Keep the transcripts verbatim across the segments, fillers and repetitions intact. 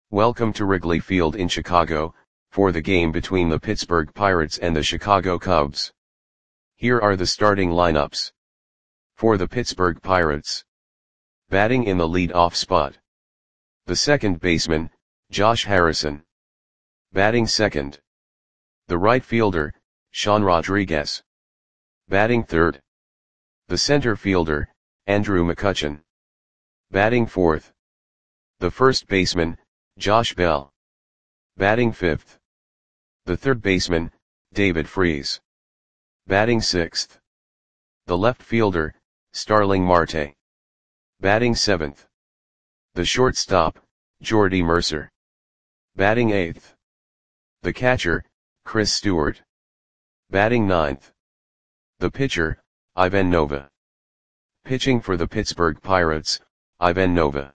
Welcome to Wrigley Field in Chicago, for the game between the Pittsburgh Pirates and the Chicago Cubs. Here are the starting lineups. For the Pittsburgh Pirates. Batting in the lead-off spot. The second baseman, Josh Harrison. Batting second. The right fielder, Sean Rodriguez. Batting third. The center fielder, Andrew McCutchen. Batting fourth. The first baseman, Josh Bell. Batting fifth. The third baseman, David Freese. Batting sixth. The left fielder, Starling Marte. Batting seventh. The shortstop, Jordy Mercer. Batting eighth. The catcher, Chris Stewart. Batting ninth. The pitcher, Ivan Nova. Pitching for the Pittsburgh Pirates, Ivan Nova.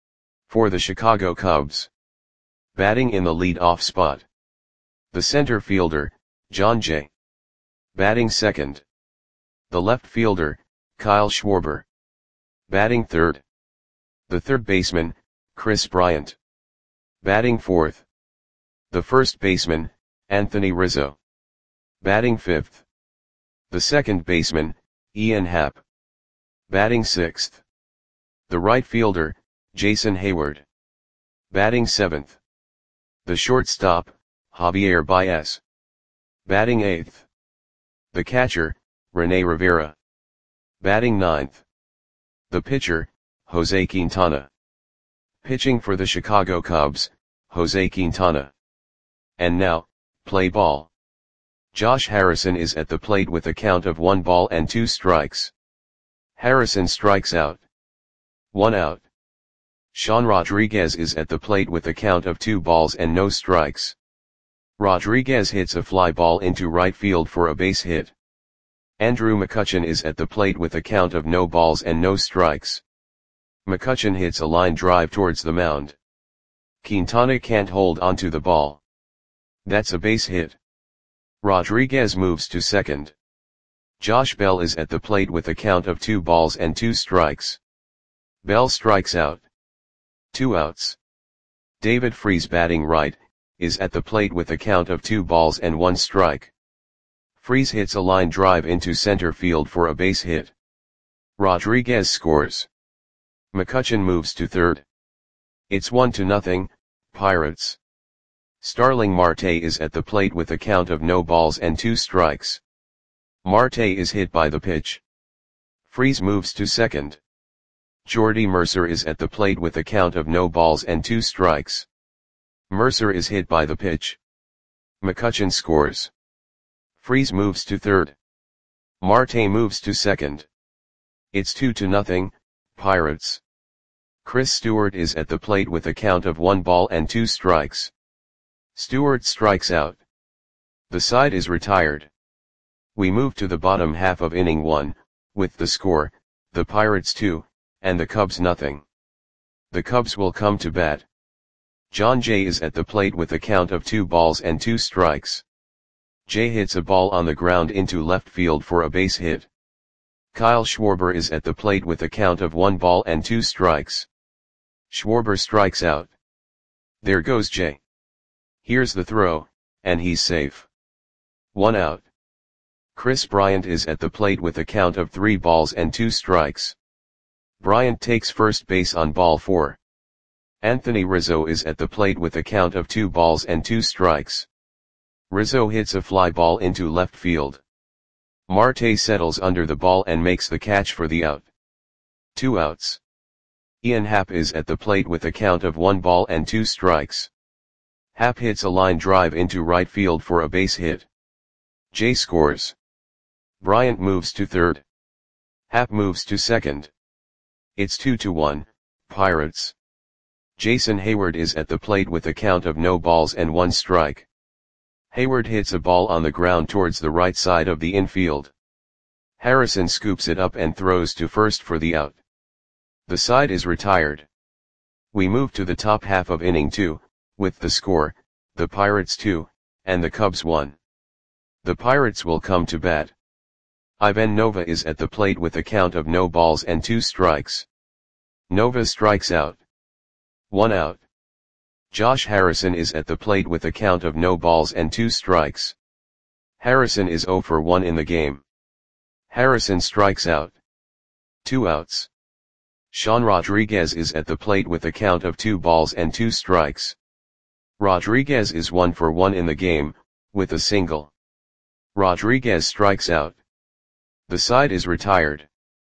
For the Chicago Cubs. Batting in the lead-off spot. The center fielder, Jon Jay. Batting second. The left fielder, Kyle Schwarber. Batting third. The third baseman, Kris Bryant. Batting fourth. The first baseman, Anthony Rizzo. Batting fifth. The second baseman, Ian Happ. Batting sixth. The right fielder, Jason Heyward. Batting seventh. The shortstop, Javier Baez. Batting eighth. The catcher, Rene Rivera. Batting ninth. The pitcher, Jose Quintana. Pitching for the Chicago Cubs, Jose Quintana. And now, play ball. Josh Harrison is at the plate with a count of one ball and two strikes. Harrison strikes out. One out. Sean Rodriguez is at the plate with a count of two balls and no strikes. Rodriguez hits a fly ball into right field for a base hit. Andrew McCutchen is at the plate with a count of no balls and no strikes. McCutchen hits a line drive towards the mound. Quintana can't hold onto the ball. That's a base hit. Rodriguez moves to second. Josh Bell is at the plate with a count of two balls and two strikes. Bell strikes out. Two outs. David Freese, batting right, is at the plate with a count of two balls and one strike. Freese hits a line drive into center field for a base hit. Rodriguez scores. McCutchen moves to third. It's one to nothing, Pirates. Starling Marte is at the plate with a count of no balls and two strikes. Marte is hit by the pitch. Freese moves to second. Jordy Mercer is at the plate with a count of no balls and two strikes. Mercer is hit by the pitch. McCutchen scores. Freese moves to third. Marte moves to second. It's two to nothing, Pirates. Chris Stewart is at the plate with a count of one ball and two strikes. Stewart strikes out. The side is retired. We move to the bottom half of inning one, with the score, the Pirates two, and the Cubs nothing. The Cubs will come to bat. Jon Jay is at the plate with a count of two balls and two strikes. Jay hits a ball on the ground into left field for a base hit. Kyle Schwarber is at the plate with a count of one ball and two strikes. Schwarber strikes out. There goes Jay. Here's the throw, and he's safe. One out. Kris Bryant is at the plate with a count of three balls and two strikes. Bryant takes first base on ball four. Anthony Rizzo is at the plate with a count of two balls and two strikes. Rizzo hits a fly ball into left field. Marte settles under the ball and makes the catch for the out. Two outs. Ian Happ is at the plate with a count of one ball and two strikes. Happ hits a line drive into right field for a base hit. Jay scores. Bryant moves to third. Happ moves to second. It's two to one, Pirates. Jason Heyward is at the plate with a count of no balls and one strike. Heyward hits a ball on the ground towards the right side of the infield. Harrison scoops it up and throws to first for the out. The side is retired. We move to the top half of inning two, with the score, the Pirates two, and the Cubs one. The Pirates will come to bat. Ivan Nova is at the plate with a count of no balls and two strikes. Nova strikes out. One out. Josh Harrison is at the plate with a count of no balls and two strikes. Harrison is zero for one in the game. Harrison strikes out. Two outs. Sean Rodriguez is at the plate with a count of two balls and two strikes. Rodriguez is one for one in the game, with a single. Rodriguez strikes out. The side is retired.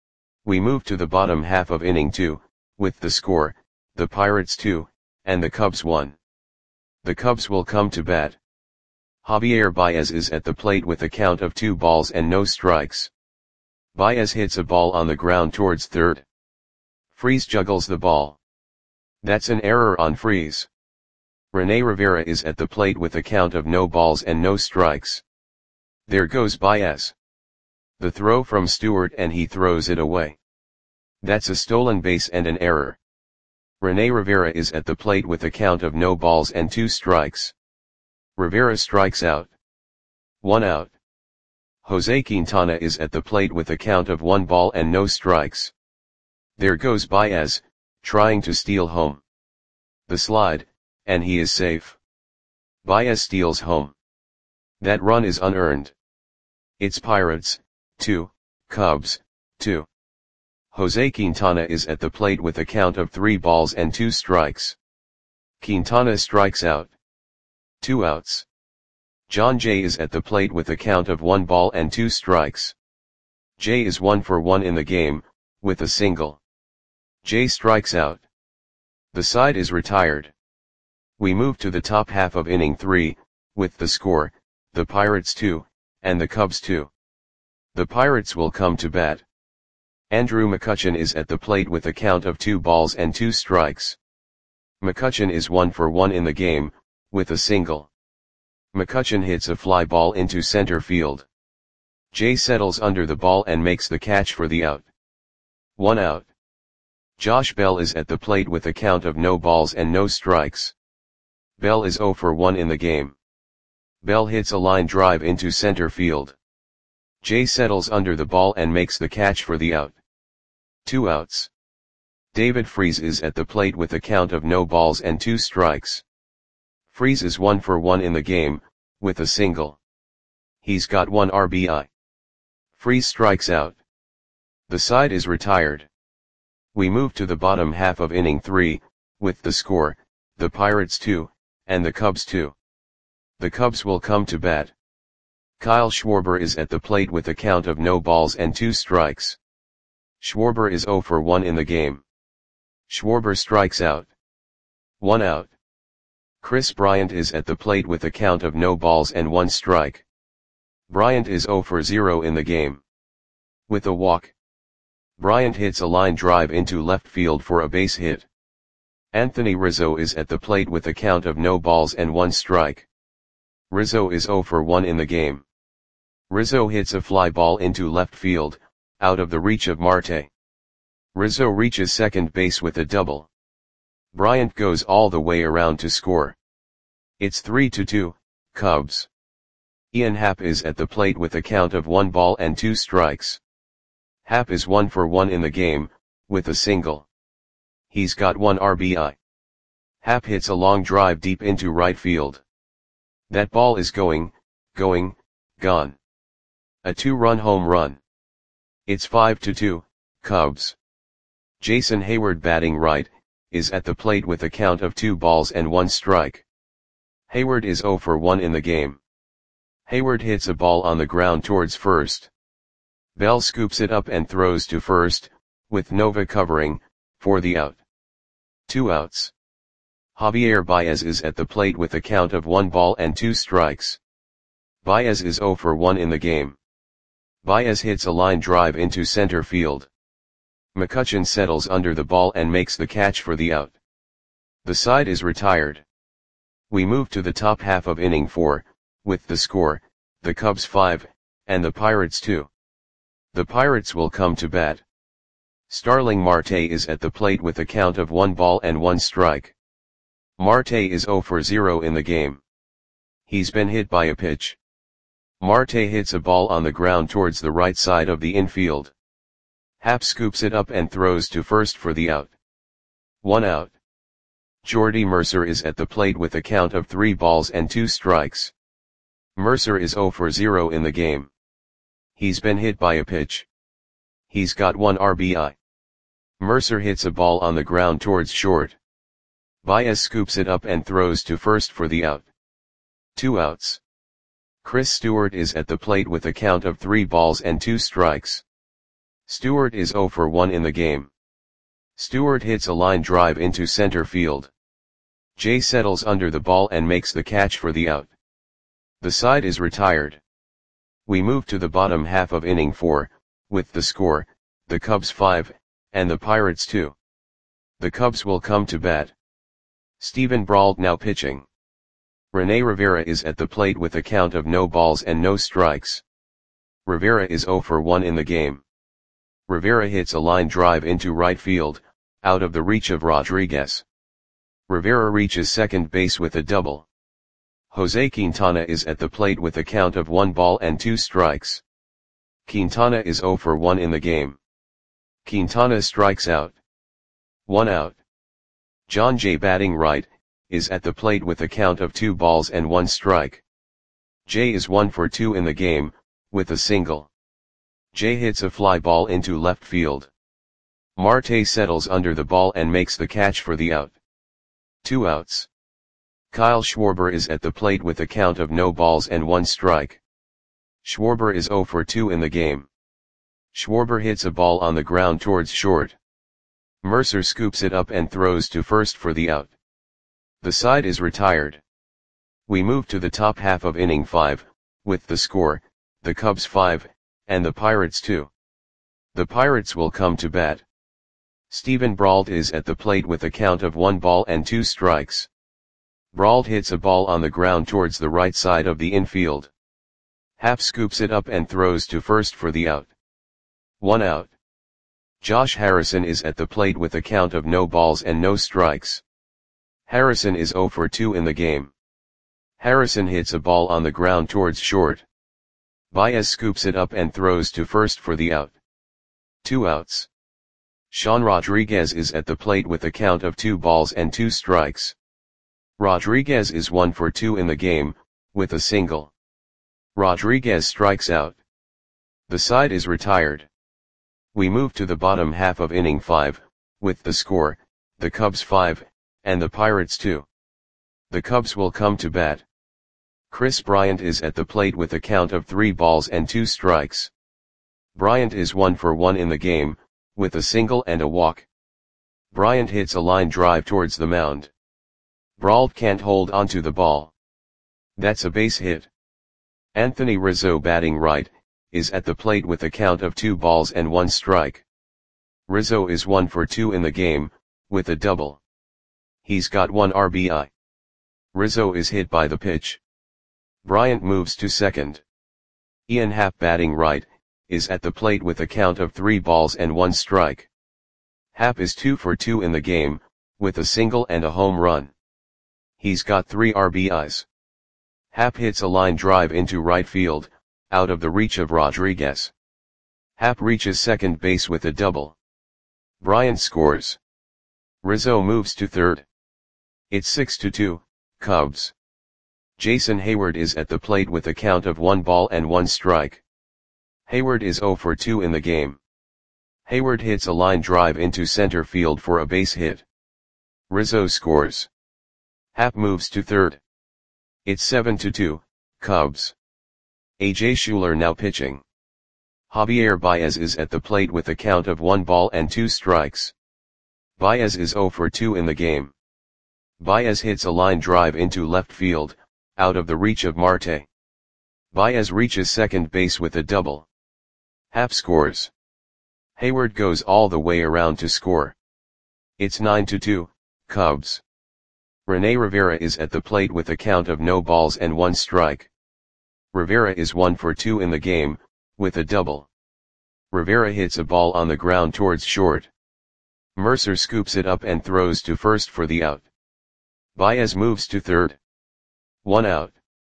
We move to the bottom half of inning two, with the score, the Pirates two, and the Cubs one. The Cubs will come to bat. Javier Baez is at the plate with a count of two balls and no strikes. Baez hits a ball on the ground towards third. Freese juggles the ball. That's an error on Freese. Rene Rivera is at the plate with a count of no balls and no strikes. There goes Baez. The throw from Stewart and he throws it away. That's a stolen base and an error. Rene Rivera is at the plate with a count of no balls and two strikes. Rivera strikes out. One out. Jose Quintana is at the plate with a count of one ball and no strikes. There goes Baez, trying to steal home. The slide, and he is safe. Baez steals home. That run is unearned. It's Pirates, two, Cubs, two. Jose Quintana is at the plate with a count of three balls and two strikes. Quintana strikes out. Two outs. John Jay is at the plate with a count of one ball and two strikes. Jay is one for one in the game, with a single. Jay strikes out. The side is retired. We move to the top half of inning three, with the score, the Pirates two, and the Cubs two. The Pirates will come to bat. Andrew McCutchen is at the plate with a count of two balls and two strikes. McCutchen is one for one in the game, with a single. McCutchen hits a fly ball into center field. Jay settles under the ball and makes the catch for the out. One out. Josh Bell is at the plate with a count of no balls and no strikes. Bell is zero for one in the game. Bell hits a line drive into center field. Jay settles under the ball and makes the catch for the out. Two outs. David Freese is at the plate with a count of no balls and two strikes. Freese is one for one in the game, with a single. He's got one R B I. Freese strikes out. The side is retired. We move to the bottom half of inning three, with the score, the Pirates two, and the Cubs two. The Cubs will come to bat. Kyle Schwarber is at the plate with a count of no balls and two strikes. Schwarber is zero for one in the game. Schwarber strikes out. One out. Chris Bryant is at the plate with a count of no balls and one strike. Bryant is zero for zero in the game. With a walk. Bryant hits a line drive into left field for a base hit. Anthony Rizzo is at the plate with a count of no balls and one strike. Rizzo is zero for one in the game. Rizzo hits a fly ball into left field, out of the reach of Marte. Rizzo reaches second base with a double. Bryant goes all the way around to score. It's three to two, Cubs. Ian Happ is at the plate with a count of one ball and two strikes. Happ is one for one in the game, with a single. He's got one R B I. Happ hits a long drive deep into right field. That ball is going, going, gone. A two-run home run. It's five to two, Cubs. Jason Hayward, batting right, is at the plate with a count of two balls and one strike. Hayward is zero for one in the game. Hayward hits a ball on the ground towards first. Bell scoops it up and throws to first, with Nova covering, for the out. Two outs. Javier Baez is at the plate with a count of one ball and two strikes. Baez is zero for one in the game. Baez hits a line drive into center field. McCutchen settles under the ball and makes the catch for the out. The side is retired. We move to the top half of inning four, with the score, the Cubs five, and the Pirates two. The Pirates will come to bat. Starling Marte is at the plate with a count of one ball and one strike. Marte is zero for zero in the game. He's been hit by a pitch. Marte hits a ball on the ground towards the right side of the infield. Happ scoops it up and throws to first for the out. One out. Jordy Mercer is at the plate with a count of three balls and two strikes. Mercer is zero for zero in the game. He's been hit by a pitch. He's got one R B I. Mercer hits a ball on the ground towards short. Baez scoops it up and throws to first for the out. Two outs. Chris Stewart is at the plate with a count of three balls and two strikes. Stewart is zero for one in the game. Stewart hits a line drive into center field. Jay settles under the ball and makes the catch for the out. The side is retired. We move to the bottom half of inning four, with the score, the Cubs five, and the Pirates two. The Cubs will come to bat. Steven Brault now pitching. Rene Rivera is at the plate with a count of no balls and no strikes. Rivera is zero for one in the game. Rivera hits a line drive into right field, out of the reach of Rodriguez. Rivera reaches second base with a double. Jose Quintana is at the plate with a count of one ball and two strikes. Quintana is zero for one in the game. Quintana strikes out. One out. John Jay batting right, is at the plate with a count of two balls and one strike. Jay is one for two in the game, with a single. Jay hits a fly ball into left field. Marte settles under the ball and makes the catch for the out. Two outs. Kyle Schwarber is at the plate with a count of no balls and one strike. Schwarber is zero for two in the game. Schwarber hits a ball on the ground towards short. Mercer scoops it up and throws to first for the out. The side is retired. We move to the top half of inning five, with the score, the Cubs five, and the Pirates two. The Pirates will come to bat. Steven Brault is at the plate with a count of one ball and two strikes. Brault hits a ball on the ground towards the right side of the infield. Happ scoops it up and throws to first for the out. One out. Josh Harrison is at the plate with a count of no balls and no strikes. Harrison is zero for two in the game. Harrison hits a ball on the ground towards short. Baez scoops it up and throws to first for the out. Two outs. Sean Rodriguez is at the plate with a count of two balls and two strikes. Rodriguez is one for two in the game, with a single. Rodriguez strikes out. The side is retired. We move to the bottom half of inning five, with the score, the Cubs five, and the Pirates two. The Cubs will come to bat. Chris Bryant is at the plate with a count of three balls and two strikes. Bryant is one for one in the game, with a single and a walk. Bryant hits a line drive towards the mound. Brault can't hold onto the ball. That's a base hit. Anthony Rizzo batting right, is at the plate with a count of two balls and one strike. Rizzo is one for two in the game, with a double. He's got one R B I. Rizzo is hit by the pitch. Bryant moves to second. Ian Happ batting right, is at the plate with a count of three balls and one strike. Happ is two for two in the game, with a single and a home run. He's got three R B Is. Happ hits a line drive into right field, out of the reach of Rodriguez. Happ reaches second base with a double. Bryant scores. Rizzo moves to third. It's six to two, Cubs. Jason Hayward is at the plate with a count of one ball and one strike. Hayward is zero for two in the game. Hayward hits a line drive into center field for a base hit. Rizzo scores. Happ moves to third. It's seven to two, Cubs. A J Schuler now pitching. Javier Baez is at the plate with a count of one ball and two strikes. Baez is zero for two in the game. Baez hits a line drive into left field, out of the reach of Marte. Baez reaches second base with a double. Happ scores. Hayward goes all the way around to score. It's nine to two, Cubs. Rene Rivera is at the plate with a count of no balls and one strike. Rivera is one for two in the game, with a double. Rivera hits a ball on the ground towards short. Mercer scoops it up and throws to first for the out. Baez moves to third. One out.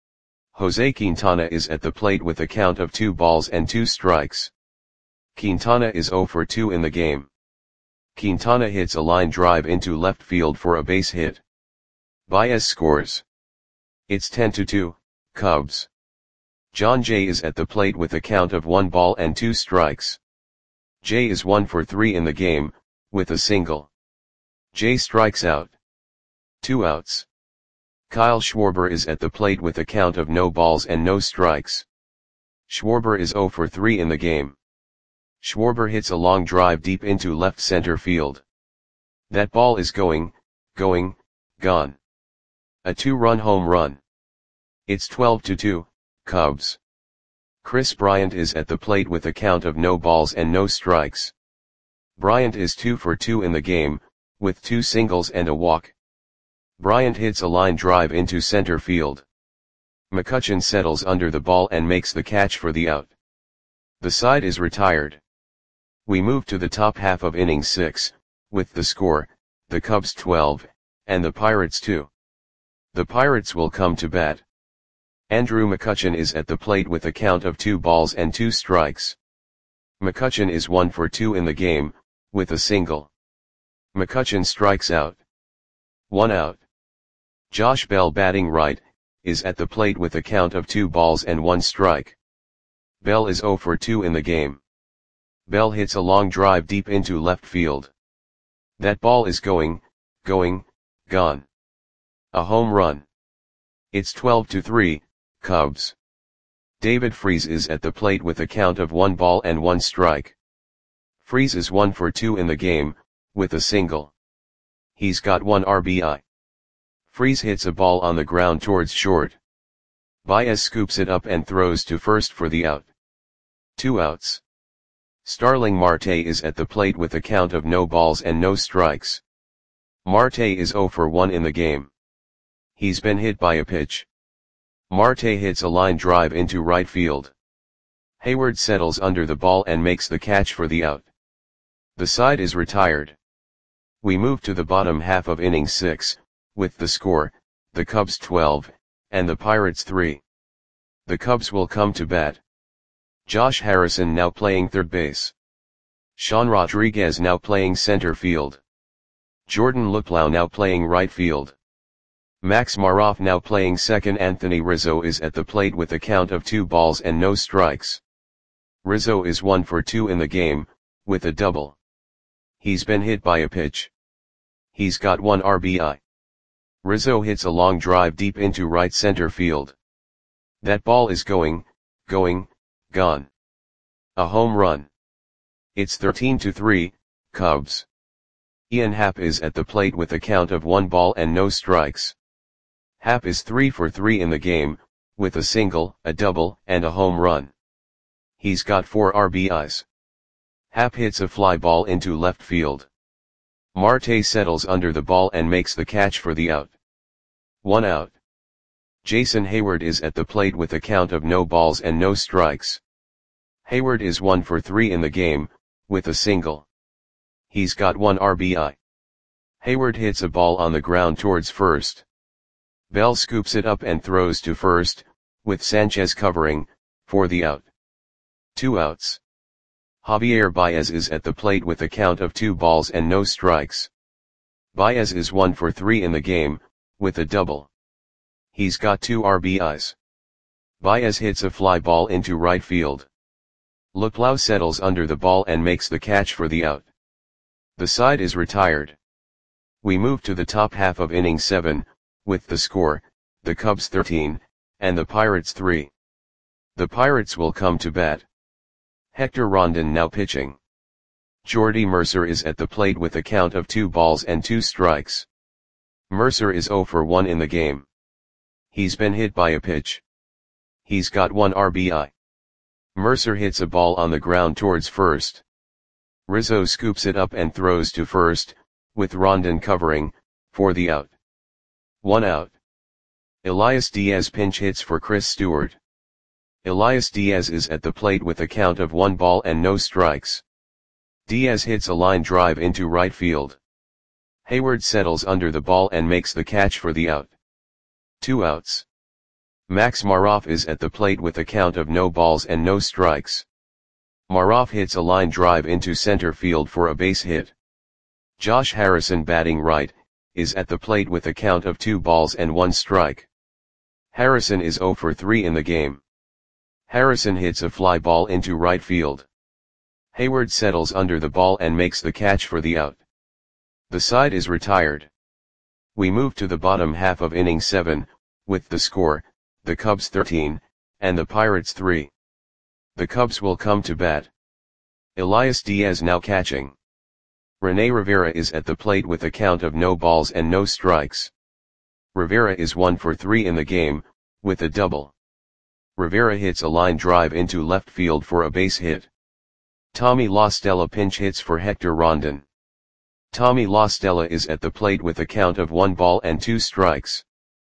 Jose Quintana is at the plate with a count of two balls and two strikes. Quintana is zero for two in the game. Quintana hits a line drive into left field for a base hit. Baez scores. It's ten to two, Cubs. John Jay is at the plate with a count of one ball and two strikes. Jay is one for three in the game, with a single. Jay strikes out. Two outs. Kyle Schwarber is at the plate with a count of no balls and no strikes. Schwarber is zero for three in the game. Schwarber hits a long drive deep into left center field. That ball is going, going, gone. A two-run home run. It's twelve to two, Cubs. Chris Bryant is at the plate with a count of no balls and no strikes. Bryant is two for two in the game, with two singles and a walk. Bryant hits a line drive into center field. McCutchen settles under the ball and makes the catch for the out. The side is retired. We move to the top half of inning six, with the score, the Cubs twelve, and the Pirates two. The Pirates will come to bat. Andrew McCutchen is at the plate with a count of two balls and two strikes. McCutchen is one for two in the game, with a single. McCutchen strikes out. One out. Josh Bell, batting right, is at the plate with a count of two balls and one strike. Bell is zero for two in the game. Bell hits a long drive deep into left field. That ball is going, going, gone. A home run. It's twelve to three, Cubs. David Freese is at the plate with a count of one ball and one strike. Freese is one for two in the game, with a single. He's got one R B I. Freese hits a ball on the ground towards short. Baez scoops it up and throws to first for the out. Two outs. Starling Marte is at the plate with a count of no balls and no strikes. Marte is zero for one in the game. He's been hit by a pitch. Marte hits a line drive into right field. Hayward settles under the ball and makes the catch for the out. The side is retired. We move to the bottom half of inning six, with the score, the Cubs twelve, and the Pirates three. The Cubs will come to bat. Josh Harrison now playing third base. Sean Rodriguez now playing center field. Jordan Luplow now playing right field. Max Maroff now playing second. Anthony Rizzo is at the plate with a count of two balls and no strikes. Rizzo is one for two in the game, with a double. He's been hit by a pitch. He's got one R B I. Rizzo hits a long drive deep into right center field. That ball is going, going, gone. A home run. It's thirteen to three, Cubs. Ian Happ is at the plate with a count of one ball and no strikes. Happ is three for three in the game, with a single, a double, and a home run. He's got four R B Is. Happ hits a fly ball into left field. Marte settles under the ball and makes the catch for the out. One out. Jason Hayward is at the plate with a count of no balls and no strikes. Hayward is one for three in the game, with a single. He's got one R B I. Hayward hits a ball on the ground towards first. Bell scoops it up and throws to first, with Sanchez covering, for the out. Two outs. Javier Baez is at the plate with a count of two balls and no strikes. Baez is one for three in the game, with a double. He's got two R B Is. Baez hits a fly ball into right field. Luplow settles under the ball and makes the catch for the out. The side is retired. We move to the top half of inning seven, with the score, the Cubs thirteen, and the Pirates three. The Pirates will come to bat. Hector Rondon now pitching. Jordy Mercer is at the plate with a count of two balls and two strikes. Mercer is zero for one in the game. He's been hit by a pitch. He's got one R B I. Mercer hits a ball on the ground towards first. Rizzo scoops it up and throws to first, with Rondon covering, for the out. One out. Elias Diaz pinch hits for Chris Stewart. Elias Diaz is at the plate with a count of one ball and no strikes. Diaz hits a line drive into right field. Hayward settles under the ball and makes the catch for the out. Two outs. Max Maroff is at the plate with a count of no balls and no strikes. Maroff hits a line drive into center field for a base hit. Josh Harrison batting right, is at the plate with a count of two balls and one strike. Harrison is zero for three in the game. Harrison hits a fly ball into right field. Hayward settles under the ball and makes the catch for the out. The side is retired. We move to the bottom half of inning seven, with the score, the Cubs thirteen, and the Pirates three. The Cubs will come to bat. Elias Diaz now catching. Rene Rivera is at the plate with a count of no balls and no strikes. Rivera is one for three in the game, with a double. Rivera hits a line drive into left field for a base hit. Tommy La Stella pinch hits for Hector Rondon. Tommy La Stella is at the plate with a count of one ball and two strikes.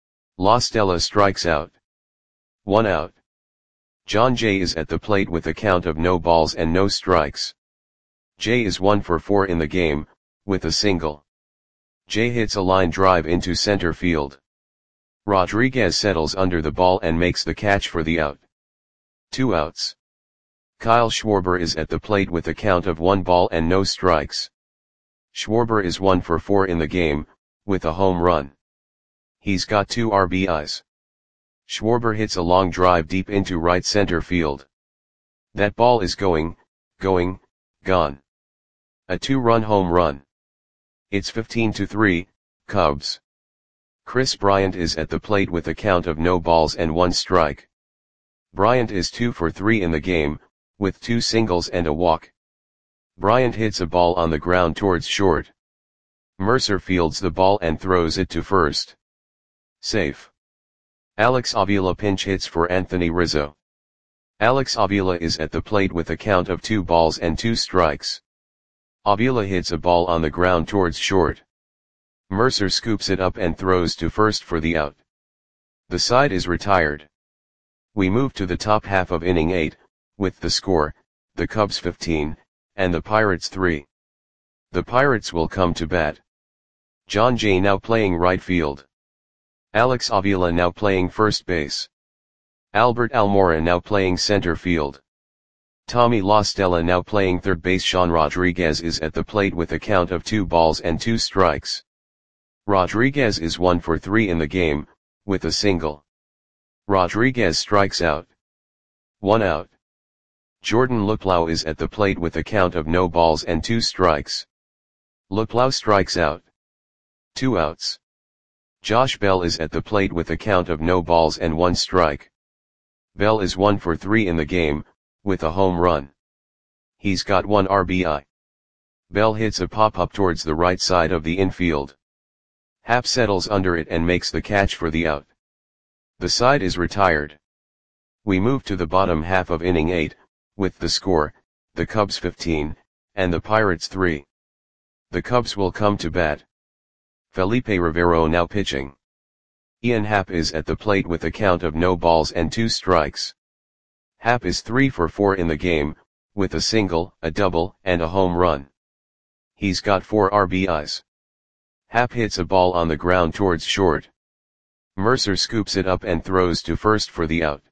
La Stella strikes out. One out. John Jay is at the plate with a count of no balls and no strikes. Jay is one for four in the game, with a single. Jay hits a line drive into center field. Rodriguez settles under the ball and makes the catch for the out. Two outs. Kyle Schwarber is at the plate with a count of one ball and no strikes. Schwarber is one for four in the game, with a home run. He's got two R B Is. Schwarber hits a long drive deep into right center field. That ball is going, going, gone. A two-run home run. It's fifteen to three, Cubs. Chris Bryant is at the plate with a count of no balls and one strike. Bryant is two for three in the game, with two singles and a walk. Bryant hits a ball on the ground towards short. Mercer fields the ball and throws it to first. Safe. Alex Avila pinch hits for Anthony Rizzo. Alex Avila is at the plate with a count of two balls and two strikes. Avila hits a ball on the ground towards short. Mercer scoops it up and throws to first for the out. The side is retired. We move to the top half of inning eight, with the score, the Cubs fifteen, and the Pirates three. The Pirates will come to bat. John Jay now playing right field. Alex Avila now playing first base. Albert Almora now playing center field. Tommy La Stella now playing third base. Sean Rodriguez is at the plate with a count of two balls and two strikes. Rodriguez is one for three in the game, with a single. Rodriguez strikes out. One out. Jordan Luplow is at the plate with a count of no balls and two strikes. Luplow strikes out. Two outs. Josh Bell is at the plate with a count of no balls and one strike. Bell is one for three in the game, with a home run. He's got one R B I. Bell hits a pop-up towards the right side of the infield. Happ settles under it and makes the catch for the out. The side is retired. We move to the bottom half of inning eight, with the score, the Cubs fifteen, and the Pirates three. The Cubs will come to bat. Felipe Rivero now pitching. Ian Happ is at the plate with a count of no balls and two strikes. Happ is three for four in the game, with a single, a double, and a home run. He's got four R B Is. Happ hits a ball on the ground towards short. Mercer scoops it up and throws to first for the out.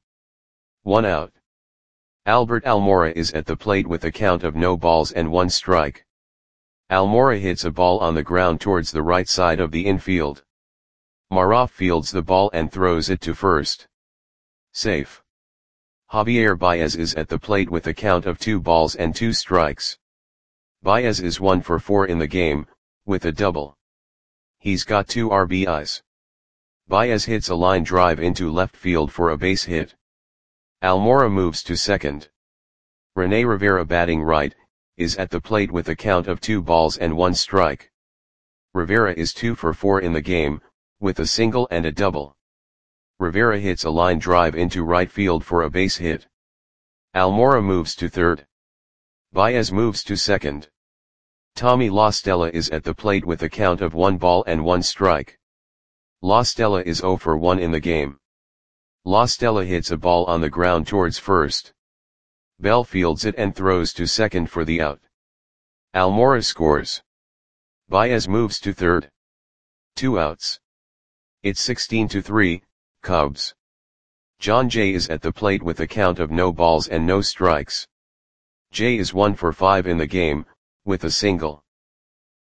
One out. Albert Almora is at the plate with a count of no balls and one strike. Almora hits a ball on the ground towards the right side of the infield. Maroff fields the ball and throws it to first. Safe. Javier Baez is at the plate with a count of two balls and two strikes. Baez is one for four in the game, with a double. He's got two R B Is. Baez hits a line drive into left field for a base hit. Almora moves to second. Rene Rivera batting right, is at the plate with a count of two balls and one strike. Rivera is two for four in the game, with a single and a double. Rivera hits a line drive into right field for a base hit. Almora moves to third. Baez moves to second. Tommy La Stella is at the plate with a count of one ball and one strike. La Stella is zero for one in the game. La Stella hits a ball on the ground towards first. Bell fields it and throws to second for the out. Almora scores. Baez moves to third. Two outs. It's sixteen to three, Cubs. John Jay is at the plate with a count of no balls and no strikes. Jay is one for five in the game, with a single.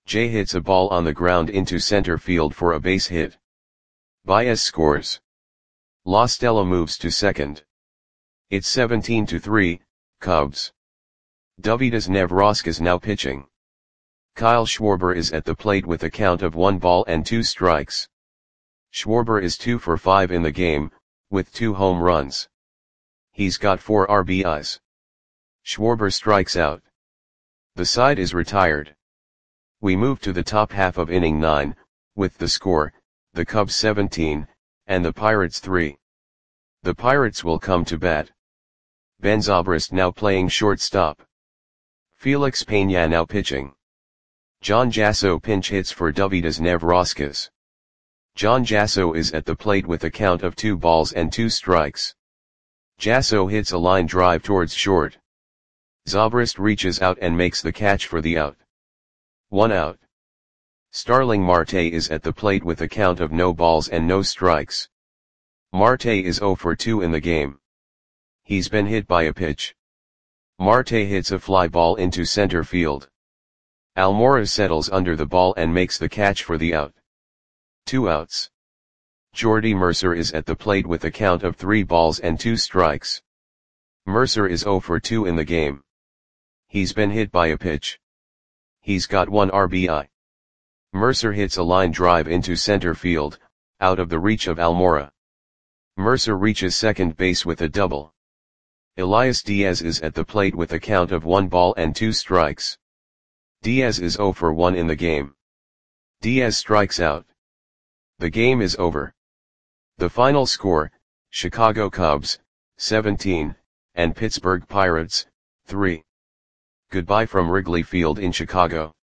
Jay hits a ball on the ground into center field for a base hit. Baez scores. La Stella moves to second. It's seventeen to three, Cubs. Dovydas Nevroskas now pitching. Kyle Schwarber is at the plate with a count of one ball and two strikes. Schwarber is two for five in the game, with two home runs. He's got four R B Is. Schwarber strikes out. The side is retired. We move to the top half of inning nine, with the score, the Cubs seventeen, and the Pirates three. The Pirates will come to bat. Ben Zobrist now playing shortstop. Felix Peña now pitching. John Jasso pinch hits for Dovydas Nevroskas. John Jasso is at the plate with a count of two balls and two strikes. Jasso hits a line drive towards short. Zobrist reaches out and makes the catch for the out. One out. Starling Marte is at the plate with a count of no balls and no strikes. Marte is zero for two in the game. He's been hit by a pitch. Marte hits a fly ball into center field. Almora settles under the ball and makes the catch for the out. Two outs. Jordy Mercer is at the plate with a count of three balls and two strikes. Mercer is zero for two in the game. He's been hit by a pitch. He's got one R B I. Mercer hits a line drive into center field, out of the reach of Almora. Mercer reaches second base with a double. Elias Diaz is at the plate with a count of one ball and two strikes. Diaz is zero for one in the game. Diaz strikes out. The game is over. The final score, Chicago Cubs, seventeen, and Pittsburgh Pirates, three. Goodbye from Wrigley Field in Chicago.